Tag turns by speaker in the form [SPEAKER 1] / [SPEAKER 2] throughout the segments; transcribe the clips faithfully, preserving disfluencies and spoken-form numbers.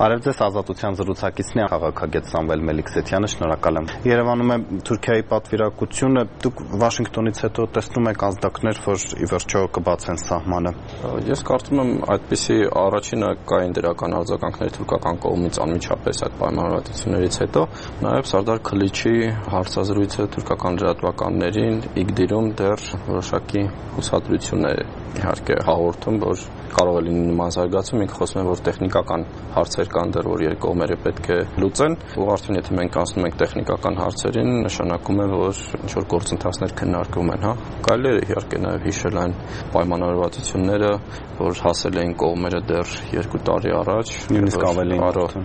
[SPEAKER 1] Արև ձեզ ազատության զրուցակիցն է քաղաքագետ Սամվել Մելիքսեթյանը, շնորհակալ եմ։ Երևանում է Թուրքիայի պատվիրակությունը, դուք Վաշինգտոնից հետո տեսնում եք ազդակներ, որ ի վերջո կբացեն սահմանը։
[SPEAKER 2] Ես կարծում եմ այդպիսի առաջինը կային դրական արձագանքներ թուրքական կողմից անմիջապես այդ պայմանավորվածություններից հետո, նաև Սարդար Քլիչի հարցազրույցը թուրքական լրատվականներին Իգդիրում դեռ որոշակի հուսադրություններ իհարկե հաղորդում, որ կարող է լինի նման զարգացում, ինքը խոսում է, որ տեխնիկական հարցեր կան դեռ, որ երկու կողմերը պետք է լուծեն, ու արդեն եթե մենք անցնում ենք տեխնիկական հարցերին, նշանակում է, որ ինչ-որ գործընթացներ քննարկվում են, հա։ Կարելի է իհարկե նաև հիշել այն պայմանավորվածությունները, որ հասել էին կողմերը դեռ երկու տարի առաջ,
[SPEAKER 1] նույնիսկ ավելի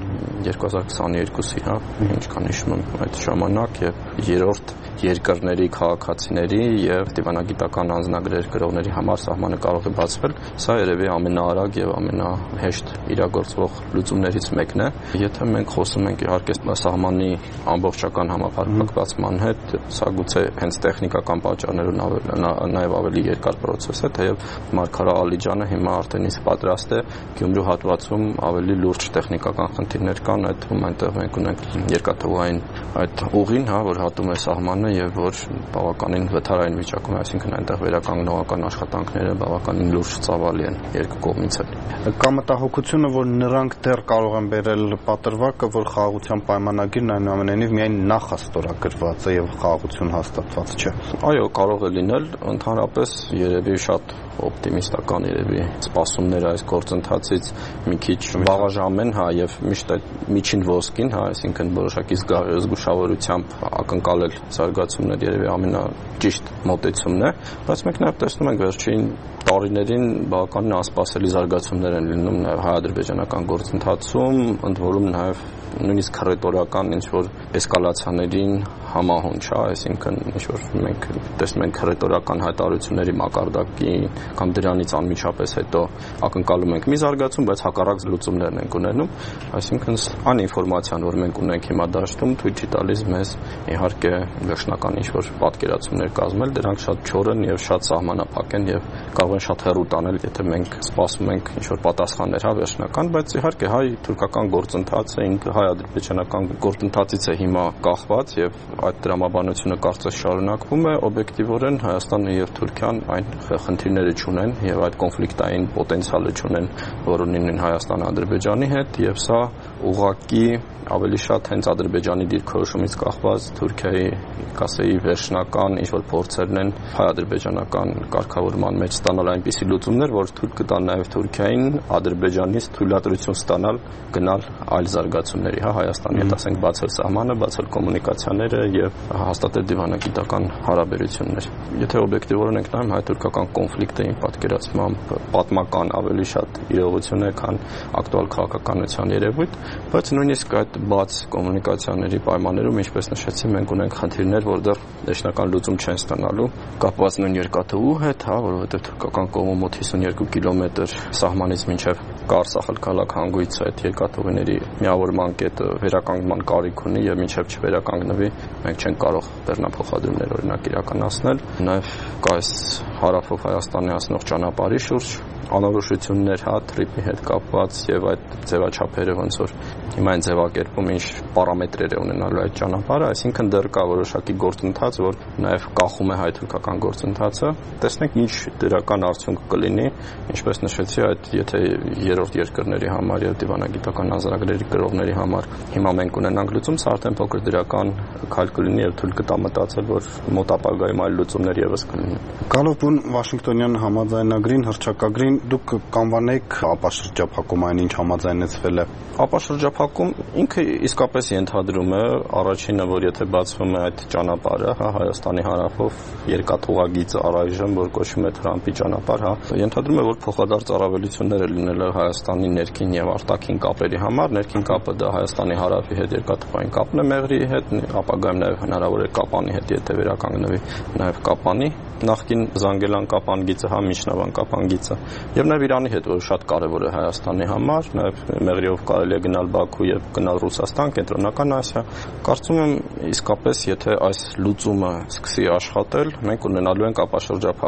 [SPEAKER 2] երկու հազար քսաներկուսի, հա, ինչքան հիշում եմ այդ ժամանակ, եւ երրորդ երկրների քաղաքացիների եւ դիվանագիտական անձնագրեր գրողների համար սահմանը կարող է բացվել, սա երևի ամենաարագ եւ ամենահեշտ իրագործվող լուծումներից մեկն է։ Եթե մենք խոսում ենք իհարկե սահմանի ամբողջական համապարփակվածման հետ, սա գուցե հենց տեխնիկական պատճառներով նաեւ ավելի երկար process է, թեև Մարգարա Ալիջանը հիմա արդեն իսկ պատրաստ է Գյումրու հատվածում ավելի լուրջ տեխնիկական խնդիրներ կան, այդ թվում այնտեղ մենք ունենք երկաթուղային այդ ուղին, հա, որ հատում է սահմանը եւ որ բավականին վթարային վիճակում է, այսինքն այնտեղ վերականգնողական աշխատանքները բավականին լուրջ ծավալի են երկու կողմից էլ։
[SPEAKER 1] Կա մտահոգությունը, որ նրանք դեռ կարող են բերել պատրվակը, որ խաղաղության պայմանագիրն այնուամենայնիվ միայն նախաստորագրված է եւ խաղաղություն հաստատված չէ։
[SPEAKER 2] Այո, կարող է լինել, ընդհանրապես երևի շատ օպտիմիստական երևի սպասումները այս գործընթացից մի քիչ վաղաժամ են, հա, եւ միշտ այդ միջին ոսկին, հա, այսինքն որոշակի զգուշավորությամբ ակնկալել զարգացումներ երևի ամենաճիշտ մոտեցումն է, բայց մենք նաեւ տեսնում ենք վերջին տարիներին բավականին անսպասելի զարգացումներ են լինում նաեւ հայ-ադրբեջանական գործընթացում, ընդ որում նաեւ նույնիսկ ռետորական ինչ-որ էսկալացիաներին համահունչ, հա, այսինքն ինչ-որ մենք տեսնում ենք ռետորական հայտարարությունների մակարդակի կամ դրանից անմիջապես հետո ակնկալում ենք մի զարգացում, բայց հակառակ լուծումներն ենք ունենում, այսինքն այն ինֆորմացիան, որ մենք ունենք հիմա դաշտում, թույլ չի տալիս մեզ իհարկե վերջնական ինչ-որ պատկերացումներ կազմել, դրանք շատ չոր են եւ շատ սահմանափակ են եւ կարող են շատ հեռու տանել, եթե մենք սպասում ենք ինչ-որ պատասխաններ, հա, վերջնական, բայց իհարկե հայ-թուրքական գործընթացը ինքը հայ-ադրբեջանական գործընթացից է հիմա կախված եւ այդ դրամաբանությունը կարծես շարունակվում է, օբյեկտիվորեն Հայաստանը եւ Թուրքիան այն խնդիրները չունեն եւ այդ կոնֆլիկտային պոտենցիալը չունեն, որ ունեն Հայաստանը Ադրբեջանի հետ եւ սա ուղղակի ավելի շատ հենց Ադրբեջանի դիրքորոշումից կախված Թուրքիայի, կասեի, վերջնական ինչ-որ փորձերն են հայ-ադրբեջանական կարգավորման մեջ ստանալ այնպիսի լուծումներ, որ թույլ կտան նաև Թուրքիային Ադրբեջանից թույլատրություն ստանալ գնալ այլ զարգացումների, հա, Հայաստանի հետ, ասենք, բացել սահմանը, բացել կոմունիկացիաները եւ հաստատել դիվանագիտական հարաբերություններ։ Եթե օբյեկտիվորեն ենք նայում հայ-թուրքական կոնֆլիկտը իմ պատկերացմամբ պատմական ավելի շատ իրողություն է, քան ակտուալ քաղաքականության երևույթ, բայց նույնիսկ այդ բաց կոմունիկացիաների պայմաններում, ինչպես նշեցի, մենք ունենք խնդիրներ, որտեղ վերջնական լուծում չեն ստանալու, կապված նույն երկաթուղու հետ, հա, որովհետև թուրքական կողմը մոտ հիսուներկու կիլոմետր սահմանից մինչև Կարս Ախալքալակ հանգույցը այդ երկաթուղիների միավորման կետը վերականգնման կարիք ունի եւ մինչև չվերականգնվի, մենք չենք կարող բեռնափոխադրումներ օրինակ իրականացնել։ Նաեւ կա այս հարավով Հայաստանի հասնող ճանապարհի շուրջ անորոշություններ, հա, թրիպի հետ կապված եւ այդ ձևաչափերը ոնց որ հիմա այն ձևակերպում ինչ պարամետրեր է ունենալու այդ ճանապարհը, այսինքն դեռ կա որոշակի գործընթաց, որ նաեւ կախում է հայ-թուրքական գործընթացը։ Տեսնենք ինչ դրական արդյունք կլինի, ինչպես նշեցի, այդ եթե երրորդ երկրների համար եւ դիվանագիտական անձնագրերի գրողների համար հիմա մենք ունենանք լուծում, սա արդեն փոքր դրական քայլ կլինի եւ թույլ կտա մտածել, որ մոտ ապագայում այլ լուծումներ եւս կլինեն։
[SPEAKER 1] Գալով Վաշինգտոնյան համաձայնագրին, հռչակագրին դուք կանվանեք ապաշրջափակում այն ինչ համաձայնեցվել է։
[SPEAKER 2] Ապաշրջափակում ինքը իսկապես ենթադրում է առաջինը, որ եթե բացվում է այդ ճանապարհը, հա, Հայաստանի հարավով երկաթուղագիծը առայժմ, որ կոչվում է Թրամփի ճանապարհ, հա, ենթադրում է, որ փոխադարձ առավելություններ է լինել Հայաստանի ներքին եւ արտաքին կապերի համար, ներքին կապը դա Հայաստանի հարավի հետ երկաթուղային կապն է Մեղրիի հետ, ապագայում նաեւ հնարավոր է Կապանի հետ, եթե վերականգնվի նաեւ Կապանի նախկին Զանգելան Կապան գիծը, հա, Միջնավան Կապան գիծը եւ նաեւ Իրանի հետ, որ շատ կարեւոր է Հայաստանի համար, նաեւ Մեղրիով կարելի է գնալ Բաքու եւ գնալ Ռուսաստան, Կենտրոնական Ասիա։ Կարծում եմ իսկապես եթե այս լուծումը սկսի աշխատել, մենք ունենալու ենք ապաշրջափակում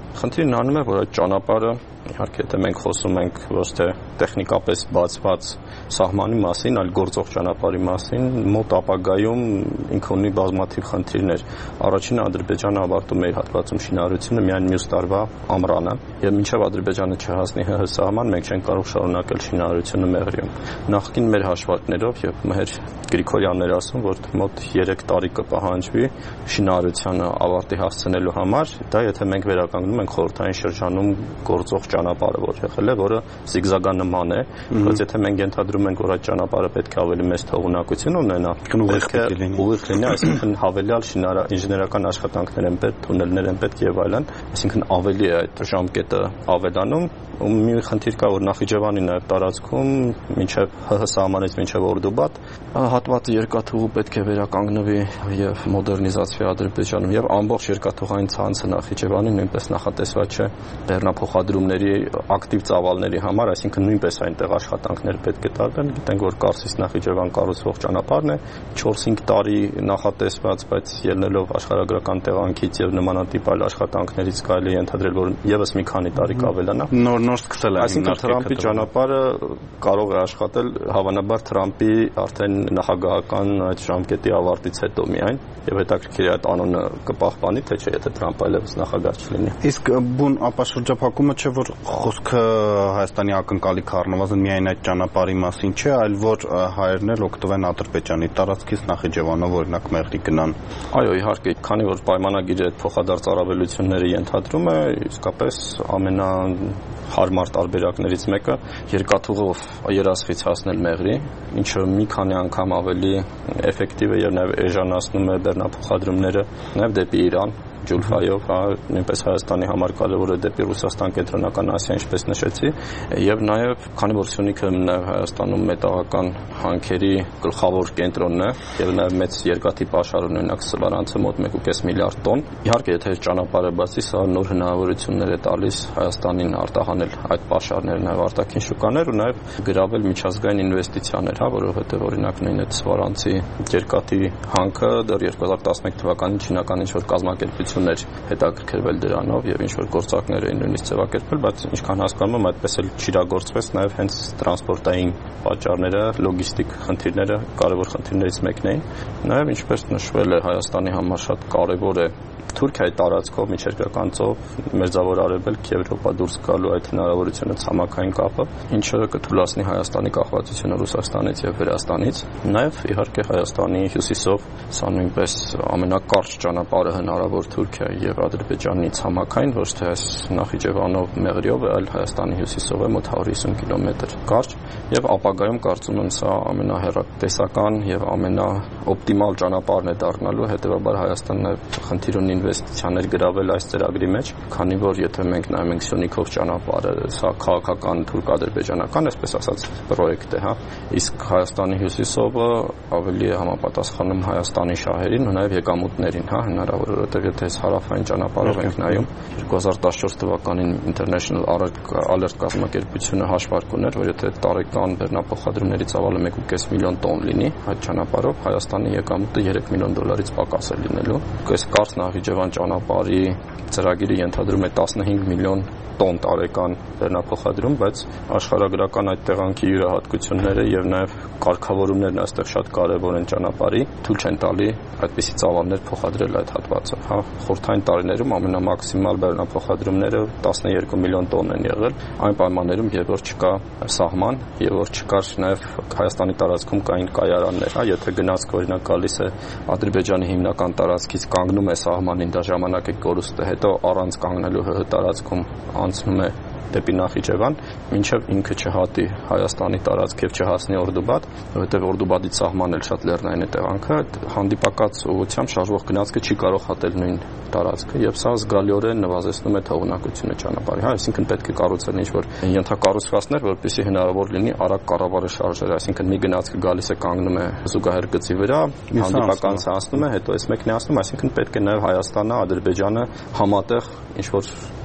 [SPEAKER 2] Խնդիրն անում է, որ այդ ճանապարհը իհարկե եթե մենք խոսում ենք ոչ թե տեխնիկապես բացված սահմանի մասին, այլ գործող ճանապարհի մասին, մոտ ապագայում ինքը ունի բազմաթիվ խնդիրներ։ Առաջինը Ադրբեջանը ավարտում է իր հատվածում շինարարությունը միայն մյուս տարվա ամռանը, եւ մինչեւ Ադրբեջանը չհասնի ՀՀ սահման, մենք չենք կարող շարունակել շինարարությունը Մեղրիում։ Նախկին մեր հաշվարկներով եւ Մհեր Գրիգորյանն էր ասում, որ մոտ երեք տարի կպահանջվի շինարարությանը ավարտի հասցնելու համար, դա եթե մենք վերականգնում ենք խորհրդային շրջանում գործող ճանապարհը, որ եղել է, որը զիգզագանման է, բայց եթե մենք ենթադրում ենք, որ այդ ճանապարհը պետք է ավելի մեծ թողունակություն ունենա,
[SPEAKER 1] ուղիղ լինի,
[SPEAKER 2] ուղիղ լինի, այսինքն հավելյալ շինարար-ինժեներական աշխատանքներ են պետք, թունելներ են պետք եւ այլն, այսինքն ավելի է այդ ժամկետը ավելանում, ու մի խնդիր կա, որ Նախիջևանի նաեւ տարածքում մինչեւ ՀՀ սահմանից մինչեւ Օրդուբատ հատվածը երկաթուղու պետք է վերականգնվի եւ մոդեռնիզացվի Ադրբեջանում եւ ամբողջ երկաթուղային ցանցը Նախիջևանի նույնպես նախատեսված չէ բեռնափոխադրումների ակտիվ ծավալների համար, այսինքն նույնպես այնտեղ աշխատանքներ պետք է տարվեն։ Գիտենք, որ Կարսից Նախիջևան կառուցվող ճանապարհն է չորս-հինգ տարի նախատեսված, բայց ելնելով աշխարհագրական տեղանքից եւ նմանատիպ այլ աշխատանքներից կարելի է ենթադրել, որ եւս մի քանի տարի կավելանա։
[SPEAKER 1] Նոր նոր սկսել է։
[SPEAKER 2] Այսինքն Թրամփի ճանապարհը կարող է աշխատել հավանաբար Թրամփի արդեն նախագահական այդ ժամկետի ավարտից հետո միայն, եւ հետաքրքիր է այդ անոնը կպահպանի, թե չէ, եթե Թրամփը այլևս նախագահ չլինի։
[SPEAKER 1] Իսկ բուն ապաշրջափակումը չէ, որ խոսքը Հայաստանի ակնկալիք առնվազն միայն այդ ճանապարհի մասին չէ, այլ որ հայերն էլ օգտվեն Ադրբեջանի տարածքից Նախիջևանով օրինակ Մեղրի գնան։
[SPEAKER 2] Այո, իհարկե, քանի որ պայմանագիրը այդ փոխադարձ առավելությունները ենթադրում է, իսկապես ամենա հարմար տարբերակներից մեկը երկաթուղով երասխից հասնել Մեղրի, ինչը մի քանի անգամ ավելի էֆեկտիվ է եւ նաեւ էժանացնում է բեռնափոխադրումները նաեւ դեպի Իրան Ջուլֆայով, հա, նույնպես Հայաստանի համար կարևոր է դեպի Ռուսաստան, Կենտրոնական Ասիա, ինչպես նշեցի, եւ նաեւ քանի որ Սյունիքը նաեւ Հայաստանում մետաղական հանքերի գլխավոր կենտրոնն է եւ նաեւ մեծ երկաթի պաշար ունենակ սլարանցը մոտ մեկ կես միլիարդ տոն։ Իհարկե, եթե ճանապարհը բացի, սա նոր հնարավորություններ է տալիս Հայաստանին արտահանել այդ պաշարները նաեւ արտաքին շուկաներ ու նաեւ գրավել միջազգային ինվեստիցիաներ, հա, որովհետեւ օրինակ նույն այդ սլարանցի երկաթի հանքը դեռ երկու հազար տասնմեկ թվականին չինական ինչ որ կազմակերպություն էր հետաքրքրվել դրանով եւ ինչ որ գործակներ էին նույնիսկ ձևակերպել, բայց ինչքան հասկանում եմ, այդպես էլ չիրագործվեց նաեւ հենց տրանսպորտային պատճառները, լոգիստիկ խնդիրները կարևոր խնդիրներից մեկն էին։ Նաեւ ինչպես նշվել է, Հայաստանի համար շատ կարևոր է Թուրքիայի տարածքով միջերկրական ծով Մերձավոր Արևելք Եվրոպա դուրս գալու այդ հնարավորությունը ցամաքային կապը, ինչը կթույլատնի Հայաստանի կախվածությունը Ռուսաստանից եւ Վրաստանից, նաեւ իհարկե Հայաստանի հյուսիսով սա նույնպես ամենակարճ ճանապարհը հնարավոր Թուրքիայի եւ Ադրբեջանի ցամաքային, ոչ թե այս Նախիջևանով Մեղրիով, այլ Հայաստանի հյուսիսով է մոտ հարյուր հիսուն կիլոմետր կարճ եւ ապագայում կարծում եմ սա ամենահեռատեսական եւ ամենաօպտիմալ ճանապարհն է դառնալու, հետեւաբար Հայաստանն նաեւ խնդիր ունի ինվեստիցիաներ գրավել այս ծրագրի մեջ, քանի որ եթե մենք նայում ենք Սյունիքով ճանապարհը, սա քաղաքական թուրք-ադրբեջանական, այսպես ասած, պրոյեկտ է, հա, իսկ Հայաստանի հյուսիսովը ավելի է համապատասխանում Հայաստանի շահերին ու նաև եկամուտներին, հա, հնարավոր որովհետև եթե այս հարավային ճանապարհով ենք նայում, երկու հազար տասնչորս թվականին International Alert կազմակերպությունը հաշվարկ ուներ, որ եթե տարեկան բեռնափոխադրումների ծավալը մեկ կես միլիոն տոն լինի այդ ճանապարհով, Հայաստանի եկամուտը երեք միլիոն դոլարից պակաս է լինելու։ Այս կարճ Նախիջևան ճանապարհի ծրագիրը ենթադրում է տասնհինգ միլիոն տոն տարեկան բեռնափոխադրում, բայց աշխարհագրական այդ տեղանքի յուրահատկությունները եւ նաեւ կարգավորումներն այստեղ շատ կարեւոր են ճանապարհի, թույլ չեն տալի այդպիսի ծավալներ փոխադրել այդ հատվածը, հա, խորհրդային տարիներում ամենամաքսիմալ բեռնափոխադրումները տասնյոթ միլիոն տոն են եղել, այն պայմաններում, երբ որ չկա սահման եւ որ չկար նաեւ Հայաստանի տարածքում կային կայարաններ, հա, եթե գնացք օրինակ գալիս է Ադրբեջանի հիմնական տարածքից կանգնում է սահմանին, դա ժամանակ է կորուստը, հետո առանց կանգնելու ՀՀ տարածքում անցնում է դեպի Նախիջևան, մինչև ինքը չհատի Հայաստանի տարածք եւ չհասնի Օրդուբատ, որովհետեւ Օրդուբատից սահմանն էլ շատ լեռնային է տեղանքը, հանդիպակաց ուղղությամբ շարժվող գնացքը չի կարող հատել նույն տարածքը եւ սա զգալիորեն նվազեցնում է թողունակությունը ճանապարհի, հա, այսինքն պետք է կառուցել ինչ-որ ենթակառուցվածքներ, որպեսզի հնարավոր լինի արագ կառավարը շարժել, այսինքն մի գնացքը գալիս է կանգնում է զուգահեռ գծի վրա, հանդիպականց հասնում է, հետո այս մեկն է հասնում, այսինքն պետք է նաեւ Հայաստանը, Ադրբեջանը համատեղ ինչ-որ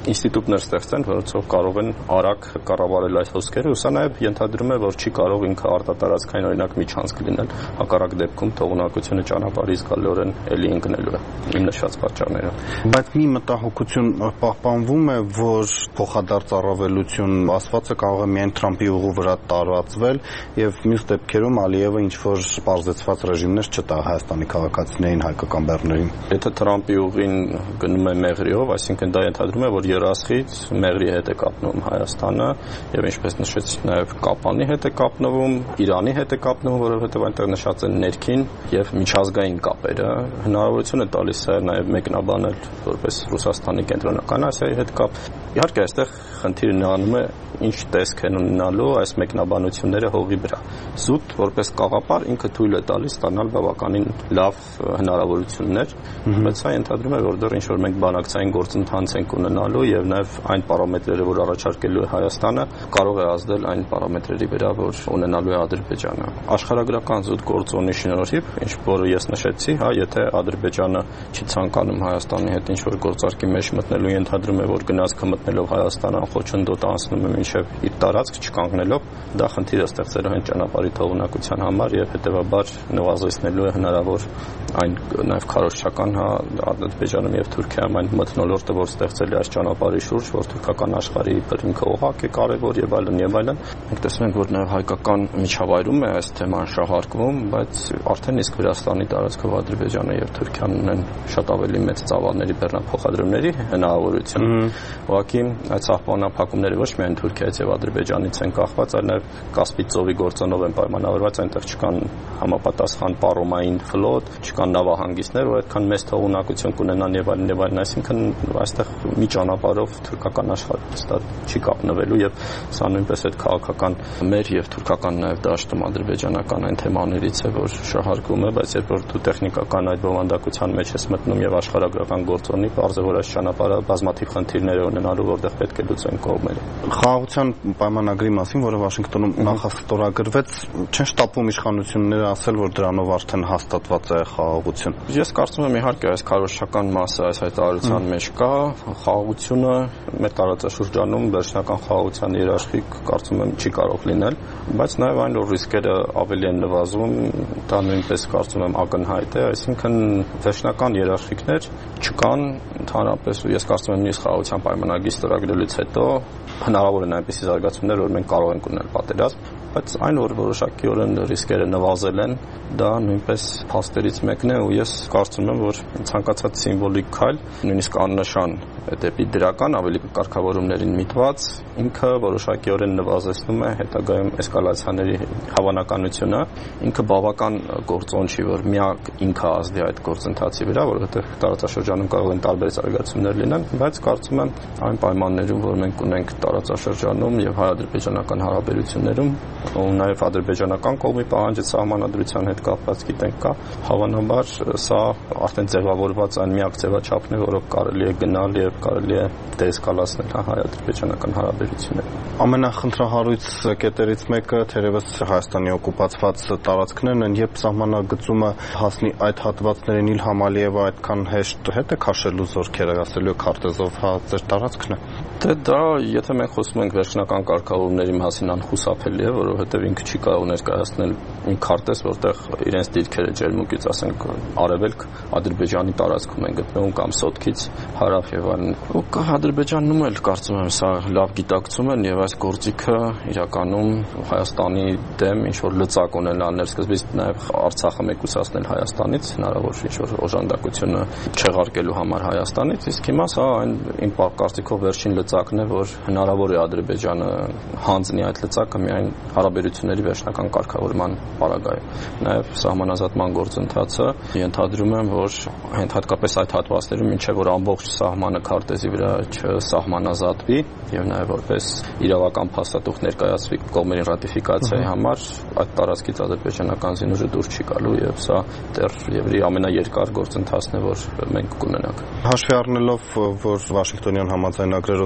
[SPEAKER 2] ինստիտուտներ ստեղծեն, որոնցով կարող են արագ կառավարել այս հոսքերը, ու սա նաև ենթադրում է, որ չի կարող ինքը արտատարածքային օրինակ միջանցք լինել, հակառակ դեպքում թողունակությունը ճանապարհից գալիորեն էլի ընկնելու է իմ նշած պատճառներով։
[SPEAKER 1] Բայց մի մտահոգություն պահպանվում է, որ փոխադարձ առավելություն ասվածը կարող է միայն Թրամփի ուղու վրա տարածվել եւ մյուս դեպքերում Ալիևը ինչ որ պարզեցված ռեժիմներ չտա Հայաստանի քաղաքացիներին, հայկական բեռներին։
[SPEAKER 2] Եթե Թրամփի ուղին գնում է մեղրիով, այսինքն դա ենթադրում է, որ երասխից մեղրի հետ է կապնվում Հայաստանը եւ ինչպես նշեցիք նաեւ Կապանի հետ է կապնվում, Իրանի հետ է կապնվում, որովհետեւ այնտեղ նշած են ներքին եւ միջազգային կապերը, հնարավորություն է տալիս է նաեւ մեկնաբանել որպես Ռուսաստանի կենտրոնական Ասիայի հետ կապ։ Իհարկե այստեղ խնդիրը նրանում է ինչ տեսք են ունենալու այս մեկնաբանությունները հողի վրա։ Զուտ որպես կաղապար ինքը թույլ է տալիս ստանալ բավականին լավ հնարավորություններ, բայց սա ենթադրում է, որ դեռ ինչ որ մենք բանակցային գործընթաց ենք ունենալու եւ նաեւ այն պարամետրերը, որ առաջարկելու է Հայաստանը, կարող է ազդել այն պարամետրերի վրա, որ ունենալու է Ադրբեջանը։ Աշխարհագրական զուտ գործոնի շնորհիվ, ինչ որ ես նշեցի, հա, եթե Ադրբեջանը չի ցանկանում Հայաստանի հետ ինչ որ գործարքի մեջ մտնելու, ենթադրում է, որ գնացքը մտնելով Հայաստանը խոչընդոտ անցնում է մինչև իր տարածք չկանգնելով, դա խնդիր է ստեղծելու հենց ճանապարհի թողունակության համար եւ հետեւաբար նվազեցնելու է հնարավոր այն նաեւ քարոզչական հա Ադրբեջանում եւ Թուրքիայում այն մթնոլորտը, որ ստեղծել է այս ճանապարհի շուրջ, որ թուրքական աշխարհի ինքը օղակ է կարեւոր եւ այլն եւ այլն։ Մենք տեսնում ենք, որ նաեւ հայկական միջավայրում է այս թեման շահարկվում, բայց արդեն իսկ Վրաստանի տարածքով Ադրբեջանը եւ Թուրքիան ունեն շատ ավելի մեծ ծավալների բեռնափոխադրումների հնարավորություն։ Ուղղակի այդ սահմանափակումները ոչ միայն Թուրքիայից եւ Ադրբեջանից են կախված, այլ նաեւ Կասպից ծովի գործոնով են պայմանավորված, այնտեղ չկան համապատասխան պարոմային ֆլոտ, չկան նավահանգիստներ, որ այդքան մեծ թողունակություն կունենան եւ այլն եւ այլն, այսինքն այստեղ մի ճանապարհով թուրքական աշխարհը ստա չի կապնվելու եւ սա նույնպես այդ քաղաքական մեր եւ թուրքական նաեւ դաշտում ադրբեջանական այն թեմաներից է, որ շահարկվում է, բայց երբ որ դու տեխնիկական այդ բովանդակության մեջ ես մտնում եւ աշխարհագրական գործոնի, բարձր որ այս ճանապարհը բազմաթիվ խնդիրներ է ունենալու, որտեղ պետք է լուծեն կողմերը։
[SPEAKER 1] Խաղաղության պայմանագրի մասին, որը Վաշինգտոնում նախաստորագրվեց, չեն շտապում իշխանությունները ասել, որ դրանով արդեն հաստատված է խաղաղություն։
[SPEAKER 2] Ես կարծում եմ իհարկե այս քարոզչական մասը այս հայտարարության մեջ կա, խաղաղությունը մեր տարածաշրջանում վերջնական խաղաղության երաշխիք կարծում եմ չի կարող լինել, բայց նաև այն որ ռիսկերը ավելի են նվազում, դա նույնպես կարծում եմ ակնհայտ է, այսինքն վերջնական երաշխիքներ չկան, ընդհանրապես ես կարծում եմ նույնիսկ խաղաղության պայմանագրի ստորագրելուց հետո հնարավոր են այնպիսի զարգացումներ, որ մենք կարող ենք ունենալ պատերազմ, բայց այն որ որոշակիորեն ռիսկերը նվազել են, դա նույնպես փաստերից մեկն է ու ես կարծում եմ, որ ցանկացած սիմվոլիկ քայլ, նույնիսկ աննշան դեպի դրական ավելի կարգավորումներին միտված, ինքը որոշակիորեն նվազեցնում է հետագայում էսկալացիաների հավանականությունը, ինքը բավական գործոն չի, որ միակ ինքը ազդի այդ գործընթացի վրա, որովհետև տարածաշրջանում կարող են տարբեր զարգացումներ լինել, բայց կարծում եմ այն պայմաններում, որ մենք ունենք տարածաշրջանում եւ հայ-ադրբեջանական հարաբերություններում, ու նաեւ ադրբեջանական կողմի պահանջը սահմանադրության հետ կապված գիտենք կա, հավանաբար սա արդեն ձևավորված այն միակ ձևաչափն է, որով կարելի է գնալ եւ կարելի է դեեսկալացնել հայ-ադրբեջանական հարաբերությունները։
[SPEAKER 1] Ամենախնդրահարույց կետերից մեկը թերևս Հայաստանի օկուպացված տարածքներն են, երբ սահմանագծումը հասնի այդ հատվածներին, Իլհամ Ալիևը այդքան հեշտ հետ է քաշելու զորքերը, ասելու քարտեզով հա ձեր տարածքն է։
[SPEAKER 2] Դե դա, եթե մենք խոսում ենք վերջնական կարգավորումների մասին, անխուսափելի է, որովհետև ինքը չի կարող ներկայացնել մի քարտեզ, որտեղ իրենց դիրքերը ջերմուկից, ասենք, արևելք Ադրբեջանի տարածքում են գտնվում կամ Սոտքից հարավ եւ այլն։ Ու Ադրբեջանում էլ կարծում եմ սա լավ գիտակցում են եւ այս գործիքը իրականում Հայաստանի դեմ ինչ որ լծակ ունենալներ, սկզբից նաեւ Արցախը մեկուսացնել Հայաստանից, հնարավոր ինչ որ օժանդակությունը չեղարկելու համար Հայաստանից, իսկ հիմա սա այն իմ կարծիքով վերջին լծակն է, որ հնարավոր է Ադրբեջանը հանձնի այդ լծակը միայն հարաբերությունների վերջնական կարգավորման պարագայում։ Նաև սահմանազատման գործընթացը ենթադրում եմ, որ հատկապես այդ հատվածներում մինչև որ ամբողջ սահմանը քարտեզի վրա չսահմանազատվի եւ նաև որպես իրավական փաստաթուղթ ներկայացվի կողմերի ռատիֆիկացիայի համար, այդ տարածքից ադրբեջանական զինուժը դուրս չի գալու եւ սա դեռ եւրի ամենաերկար գործընթացն է, որ մենք կունենանք։
[SPEAKER 1] Հաշվի առնելով, որ Վաշինգտոնյան համաձայնագրերով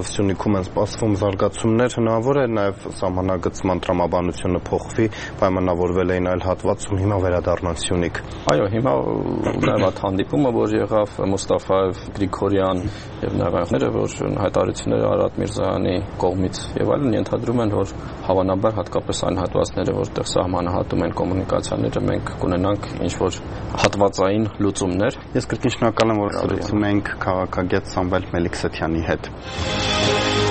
[SPEAKER 1] Սյունիքում են սպասվում զարգացումներ, հնարավոր է նաև սահմանագծման տրամաբանությունը փոխվի, պայմանավորվել էին այլ հատվածում, հիմա վերադառնան Սյունիք։
[SPEAKER 2] Այո, հիմա նաև այդ հանդիպումը, որ եղավ Մուստաֆաև, Գրիգորյան եւ նավակները, որ հայտարարությունները Արարատ Միրզոյանի կողմից եւ այլն ենթադրում են, որ հավանաբար հատկապես այն հատվածները, որտեղ սահմանահատում են կոմունիկացիաները, մենք կունենանք ինչ-որ հատվածային լուծումներ։
[SPEAKER 1] Ես կրկին շնորհակալ եմ, որ զրուցում ենք քաղաքագետ Սամվել Մելիքսեթյանի հետ։